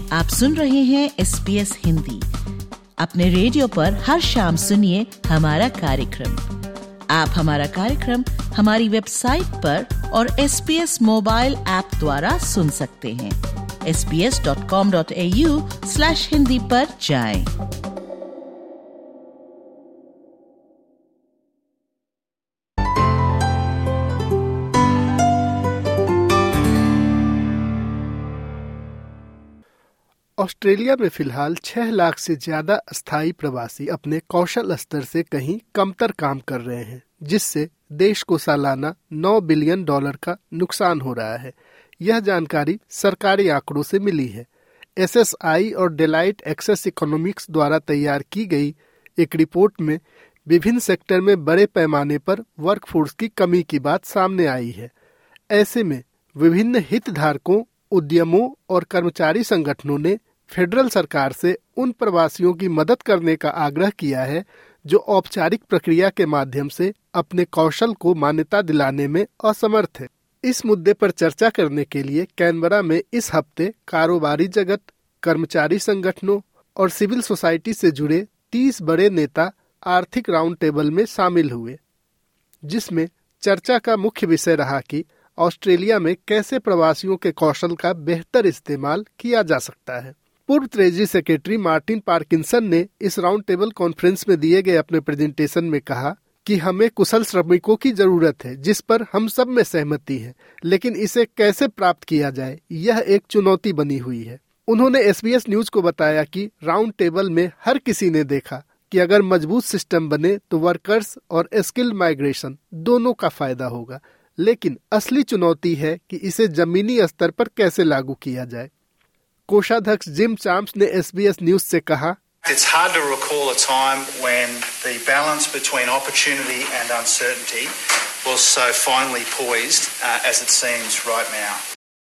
आप सुन रहे हैं SBS हिंदी। अपने रेडियो पर हर शाम सुनिए हमारा कार्यक्रम। आप हमारा कार्यक्रम हमारी वेबसाइट पर और SBS मोबाइल ऐप द्वारा सुन सकते हैं। sbs.com.au/hindi पर जाएं। ऑस्ट्रेलिया में फिलहाल 6 लाख से ज्यादा अस्थायी प्रवासी अपने कौशल स्तर से कहीं कमतर काम कर रहे हैं, जिससे देश को सालाना $9 बिलियन का नुकसान हो रहा है। यह जानकारी सरकारी आंकड़ों से मिली है। SSI और डेलाइट एक्सेस इकोनॉमिक्स द्वारा तैयार की गई एक रिपोर्ट में विभिन्न सेक्टर में बड़े पैमाने पर वर्कफोर्स की कमी की बात सामने आई है। ऐसे में विभिन्न हितधारकों, उद्यमों और कर्मचारी संगठनों ने फेडरल सरकार से उन प्रवासियों की मदद करने का आग्रह किया है जो औपचारिक प्रक्रिया के माध्यम से अपने कौशल को मान्यता दिलाने में असमर्थ है। इस मुद्दे पर चर्चा करने के लिए कैनबरा में इस हफ्ते कारोबारी जगत, कर्मचारी संगठनों और सिविल सोसाइटी से जुड़े 30 बड़े नेता आर्थिक राउंड टेबल में शामिल हुए, जिसमें चर्चा का मुख्य विषय रहा कि ऑस्ट्रेलिया में कैसे प्रवासियों के कौशल का बेहतर इस्तेमाल किया जा सकता है। पूर्व ट्रेजरी सेक्रेटरी मार्टिन पार्किंसन ने इस राउंड टेबल कॉन्फ्रेंस में दिए गए अपने प्रेजेंटेशन में कहा कि हमें कुशल श्रमिकों की जरूरत है, जिस पर हम सब में सहमति है, लेकिन इसे कैसे प्राप्त किया जाए यह एक चुनौती बनी हुई है। उन्होंने SBS न्यूज को बताया कि राउंड टेबल में हर किसी ने देखा कि अगर मजबूत सिस्टम बने तो वर्कर्स और स्किल माइग्रेशन दोनों का फायदा होगा, लेकिन असली चुनौती है कि इसे जमीनी स्तर पर कैसे लागू किया जाए। कोषाध्यक्ष जिम चाम्स ने SBS न्यूज से कहा, It's hard to recall a time when the balance between opportunity and uncertainty was so finely poised as it seems right now.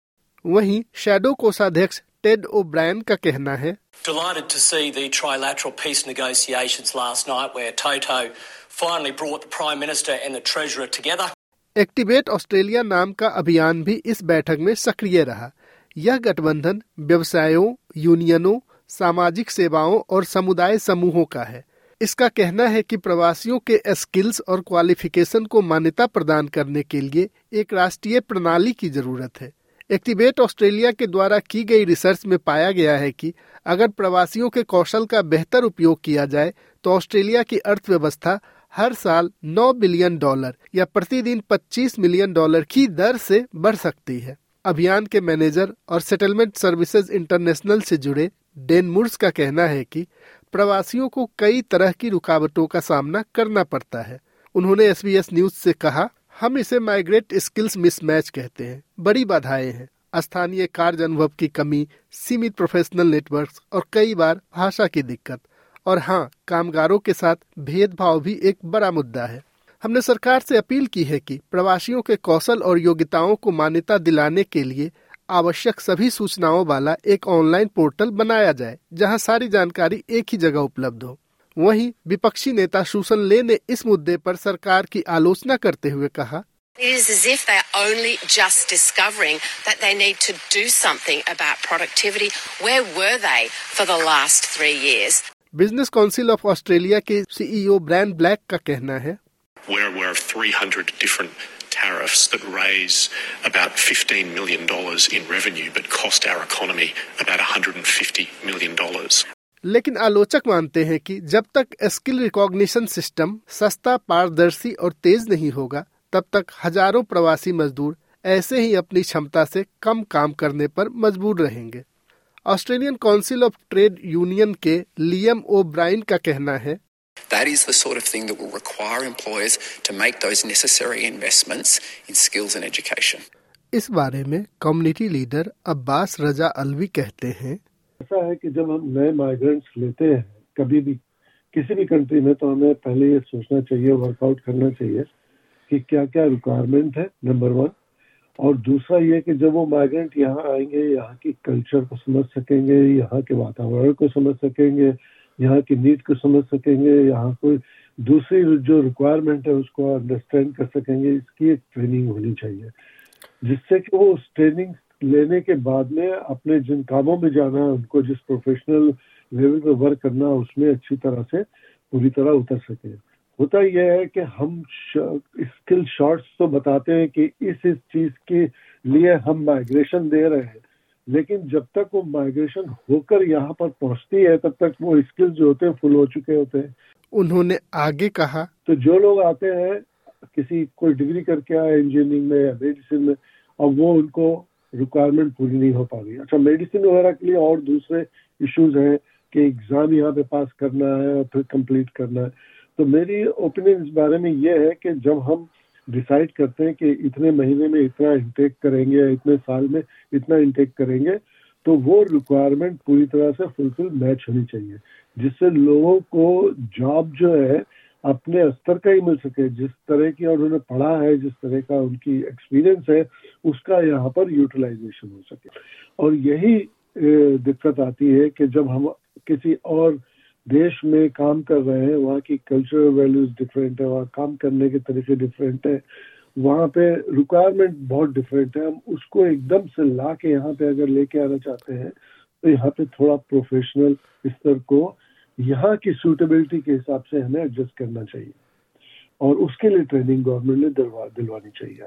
वहीं शैडो कोषाध्यक्ष टेड ओब्रायन का कहना है, Delighted to see the trilateral peace negotiations last night where Toto finally brought the Prime Minister and the Treasurer together. Activate Australia नाम का अभियान भी इस बैठक में सक्रिय रहा। यह गठबंधन व्यवसायों, यूनियनों, सामाजिक सेवाओं और समुदाय समूहों का है। इसका कहना है कि प्रवासियों के स्किल्स और क्वालिफिकेशन को मान्यता प्रदान करने के लिए एक राष्ट्रीय प्रणाली की जरूरत है। एक्टिवेट ऑस्ट्रेलिया के द्वारा की गई रिसर्च में पाया गया है कि अगर प्रवासियों के कौशल का बेहतर उपयोग किया जाए तो ऑस्ट्रेलिया की अर्थव्यवस्था हर साल $9 बिलियन या प्रतिदिन $25 मिलियन की दर से बढ़ सकती है। अभियान के मैनेजर और सेटलमेंट सर्विसेज इंटरनेशनल से जुड़े डेन मुर्स का कहना है कि प्रवासियों को कई तरह की रुकावटों का सामना करना पड़ता है। उन्होंने SBS न्यूज से कहा, हम इसे माइग्रेट स्किल्स मिसमैच कहते हैं। बड़ी बाधाएं हैं, स्थानीय कार्य अनुभव की कमी, सीमित प्रोफेशनल नेटवर्क्स और कई बार भाषा की दिक्कत। और हाँ, कामगारों के साथ भेदभाव भी एक बड़ा मुद्दा है। हमने सरकार से अपील की है कि प्रवासियों के कौशल और योग्यताओं को मान्यता दिलाने के लिए आवश्यक सभी सूचनाओं वाला एक ऑनलाइन पोर्टल बनाया जाए, जहां सारी जानकारी एक ही जगह उपलब्ध हो। वहीं विपक्षी नेता सुसन ले ने इस मुद्दे पर सरकार की आलोचना करते हुए कहा, It is as if they are only just discovering that they need to do something about productivity. Where were they for the last 3 years? Business council of Australia के CEO ब्रैन ब्लैक का कहना है, We're aware of 300 different tariffs that raise about $15 million in revenue but cost our economy about $150 million. लेकिन आलोचक मानते हैं कि जब तक स्किल रिकॉग्निशन सिस्टम सस्ता, पारदर्शी और तेज नहीं होगा, तब तक हजारों प्रवासी मजदूर ऐसे ही अपनी क्षमता से कम काम करने पर मजबूर रहेंगे। Australian council of trade union के लियम ओब्रायन का कहना है, That is the sort of thing that will require employers to make those necessary investments in skills and education. इस बारे में कम्युनिटी लीडर अब्बास रजा अलवी कहते हैं, ऐसा है कि जब हम नए माइग्रेंट्स लेते हैं कभी भी किसी भी कंट्री में, तो हमें पहले ये सोचना चाहिए, वर्कआउट करना चाहिए कि क्या क्या रिक्वायरमेंट है, नंबर 1। और दूसरा ये कि जब वो माइग्रेंट यहाँ आएंगे, यहाँ की कल्चर को समझ सकेंगे, यहाँ के वातावरण को समझ सकेंगे, यहाँ की नीड को समझ सकेंगे, यहाँ कोई दूसरी जो रिक्वायरमेंट है उसको अंडरस्टैंड कर सकेंगे। इसकी एक ट्रेनिंग होनी चाहिए, जिससे कि वो उस ट्रेनिंग लेने के बाद में अपने जिन कामों में जाना है, उनको जिस प्रोफेशनल लेवल पे वर्क करना है, उसमें अच्छी तरह से पूरी तरह उतर सके। होता यह है कि हम स्किल शॉर्ट्स तो बताते हैं कि इस चीज के लिए हम माइग्रेशन दे रहे हैं, लेकिन जब तक वो माइग्रेशन होकर यहाँ पर पहुंचती है तब तक वो स्किल्स जो होते हैं फुल हो चुके होते हैं। उन्होंने आगे कहा, तो जो लोग आते हैं कोई डिग्री करके आए इंजीनियरिंग में या मेडिसिन में, और वो उनको रिक्वायरमेंट पूरी नहीं हो पा रही। अच्छा, मेडिसिन वगैरह के लिए और दूसरे इश्यूज हैं कि एग्जाम यहाँ पे पास करना है और फिर कंप्लीट करना है। तो मेरी ओपिनियन इस बारे में ये है कि जब हम डिसाइड करते हैं कि इतने महीने में इतना इंटेक करेंगे या इतने साल में इतना इंटेक करेंगे, तो वो रिक्वायरमेंट पूरी तरह से फुलफिल मैच होनी चाहिए, जिससे लोगों को जॉब जो है अपने स्तर का ही मिल सके, जिस तरह की उन्होंने पढ़ा है, जिस तरह का उनकी एक्सपीरियंस है, उसका यहाँ पर यूटिलाइजेशन हो सके। और यही दिक्कत आती है कि जब हम किसी और देश में काम कर रहे हैं, वहाँ की कल्चरल वैल्यूज डिफरेंट है, वहाँ काम करने के तरीके डिफरेंट है, वहाँ पे रिक्वायरमेंट बहुत डिफरेंट है। हम उसको एकदम से ला के यहाँ पे अगर लेके आना चाहते हैं तो यहाँ पे थोड़ा प्रोफेशनल स्तर को यहाँ की सूटेबिलिटी के हिसाब से हमें एडजस्ट करना चाहिए, और उसके लिए ट्रेनिंग गवर्नमेंट ने दिलवानी चाहिए।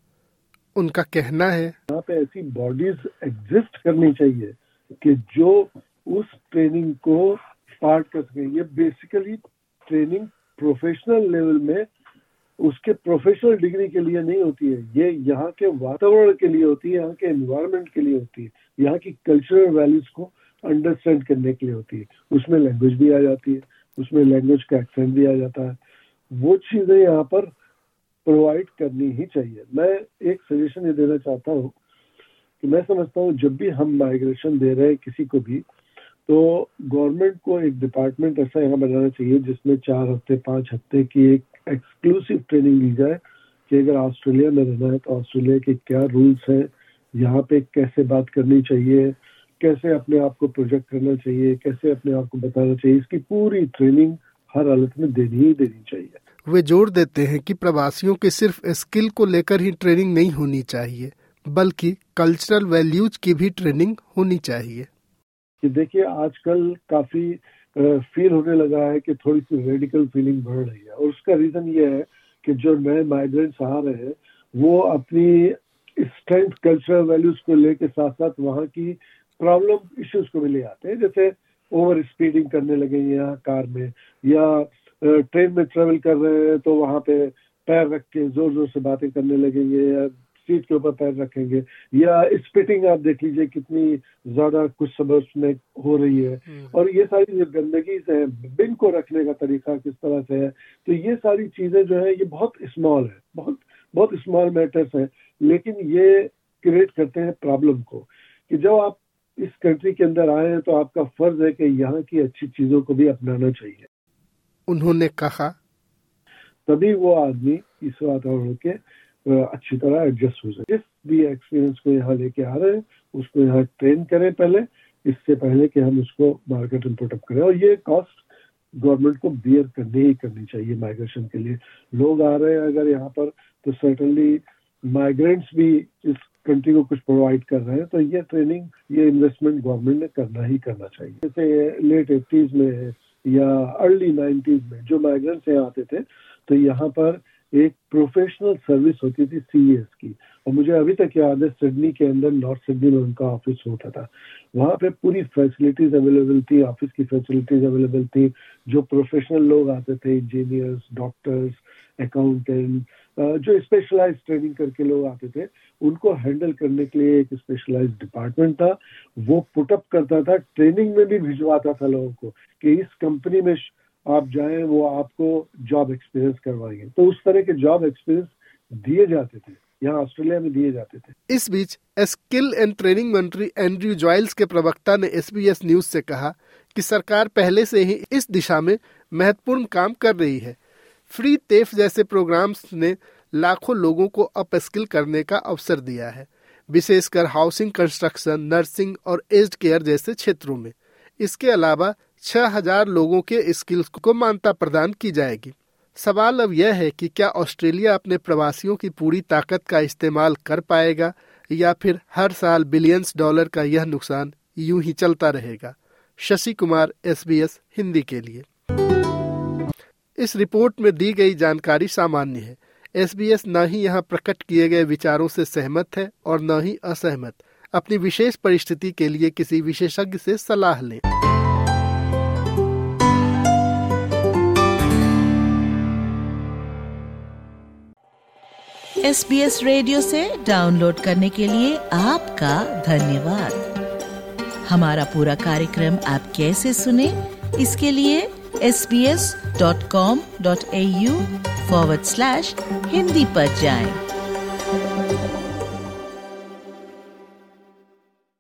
उनका कहना है, यहाँ पे ऐसी बॉडीज एग्जिस्ट करनी चाहिए कि जो उस ट्रेनिंग को पार्ट कर सके। ये बेसिकली ट्रेनिंग प्रोफेशनल लेवल में उसके प्रोफेशनल डिग्री के लिए नहीं होती है, ये यहाँ के वातावरण के लिए होती है, यहाँ के एनवायरनमेंट के लिए होती है, यहाँ की कल्चरल वैल्यूज को अंडरस्टैंड करने के लिए होती है। उसमें लैंग्वेज भी आ जाती है, उसमें लैंग्वेज का एक्सेंट भी आ जाता है। वो चीजें यहाँ पर प्रोवाइड करनी ही चाहिए। मैं एक सजेशन ये देना चाहता हूँ कि मैं समझता हूँ जब भी हम माइग्रेशन दे रहे हैं किसी को भी, तो गवर्नमेंट को एक डिपार्टमेंट ऐसा यहाँ बनाना चाहिए जिसमें 4 हफ्ते 5 हफ्ते की एक एक्सक्लूसिव ट्रेनिंग दी जाए कि अगर ऑस्ट्रेलिया में रहना है तो ऑस्ट्रेलिया के क्या रूल्स हैं, यहाँ पे कैसे बात करनी चाहिए, कैसे अपने आप को प्रोजेक्ट करना चाहिए, कैसे अपने आप को बताना चाहिए, इसकी पूरी ट्रेनिंग हर हालत में देनी चाहिए। वे जोर देते हैं कि प्रवासियों के सिर्फ स्किल को लेकर ही ट्रेनिंग नहीं होनी चाहिए, बल्कि कल्चरल वैल्यूज की भी ट्रेनिंग होनी चाहिए। कि देखिए, आजकल काफी फील होने लगा है कि थोड़ी सी रेडिकल फीलिंग बढ़ रही है, और उसका रीजन ये है कि जो नए माइग्रेंट्स आ रहे हैं वो अपनी स्ट्रेंथ कल्चरल वैल्यूज को लेके साथ साथ वहाँ की प्रॉब्लम इश्यूज को भी ले आते हैं। जैसे ओवर स्पीडिंग करने लगे यहाँ कार में, या ट्रेन में ट्रेवल कर रहे हैं तो वहाँ पे पैर रख के जोर जोर से बातें करने लगेंगे, या सीट के ऊपर पैर रखेंगे, या स्पिटिंग आप देख लीजिए कितनी ज्यादा कुछ सबर्ब्स में हो रही है। और ये सारी जो गंदगी है, बिन को रखने का तरीका किस तरह से है, तो ये सारी चीजें जो है ये बहुत स्मॉल है, बहुत स्मॉल मैटर्स है, लेकिन ये क्रिएट करते हैं प्रॉब्लम को। कि जब आप इस कंट्री के अंदर आए हैं तो आपका फर्ज है कि यहाँ की अच्छी चीजों को भी अपनाना चाहिए। उन्होंने कहा, तभी वो आदमी इस वातावरण के अच्छी तरह एडजस्ट हो सके। जिस भी एक्सपीरियंस को यहाँ लेके आ रहे हैं उसको यहाँ ट्रेन करें पहले, इससे पहले कि हम उसको मार्केट में पुटअप करें। और ये कॉस्ट गवर्नमेंट को बियर करनी चाहिए। माइग्रेशन के लिए लोग आ रहे हैं अगर यहाँ पर, तो सर्टेनली माइग्रेंट्स भी इस कंट्री को कुछ प्रोवाइड कर रहे हैं, तो ये ट्रेनिंग, ये इन्वेस्टमेंट गवर्नमेंट ने करना चाहिए। जैसे लेट 80s में या अर्ली 90s में जो माइग्रेंट्स यहाँ आते थे, तो यहाँ पर एक प्रोफेशनल सर्विस होती थी CES की, और मुझे अभी तक याद है सिडनी के अंदर, नॉर्थ सिडनी में उनका ऑफिस होता था। वहाँ पे पूरी फैसिलिटीज अवेलेबल थी, ऑफिस की फैसिलिटीज अवेलेबल थी। जो प्रोफेशनल लोग आते थे, इंजीनियर्स, डॉक्टर्स, अकाउंटेंट, जो स्पेशलाइज ट्रेनिंग करके लोग आते थे, उनको हैंडल करने के लिए एक स्पेशलाइज डिपार्टमेंट था। वो पुटअप करता था, ट्रेनिंग में भी भिजवाता था लोगों को कि इस कंपनी में आप जाएं, वो आपको जॉब एक्सपीरियंस करवाएंगे। तो उस तरह के जॉब एक्सपीरियंस दिए जाते थे, यहाँ ऑस्ट्रेलिया में दिए जाते थे। इस बीच स्किल एंड ट्रेनिंग मंत्री एंड्रयू जॉयल्स के प्रवक्ता ने SBS न्यूज से कहा कि सरकार पहले से ही इस दिशा में महत्वपूर्ण काम कर रही है। फ्री टेफ जैसे प्रोग्राम्स ने लाखों लोगों को अपस्किल करने का अवसर दिया है, विशेषकर हाउसिंग कंस्ट्रक्शन, नर्सिंग और एज्ड केयर जैसे क्षेत्रों में। इसके अलावा 6000 लोगों के स्किल्स को मान्यता प्रदान की जाएगी। सवाल अब यह है कि क्या ऑस्ट्रेलिया अपने प्रवासियों की पूरी ताकत का इस्तेमाल कर पाएगा, या फिर हर साल बिलियंस डॉलर का यह नुकसान यूं ही चलता रहेगा? शशि कुमार, SBS हिंदी के लिए। इस रिपोर्ट में दी गई जानकारी सामान्य है। SBS न ही यहाँ प्रकट किए गए विचारों से सहमत है और न ही असहमत। अपनी विशेष परिस्थिति के लिए किसी विशेषज्ञ से सलाह लें। SBS रेडियो से डाउनलोड करने के लिए आपका धन्यवाद। हमारा पूरा कार्यक्रम आप कैसे सुने, इसके लिए sbs.com.au/Hindi पर जाएं।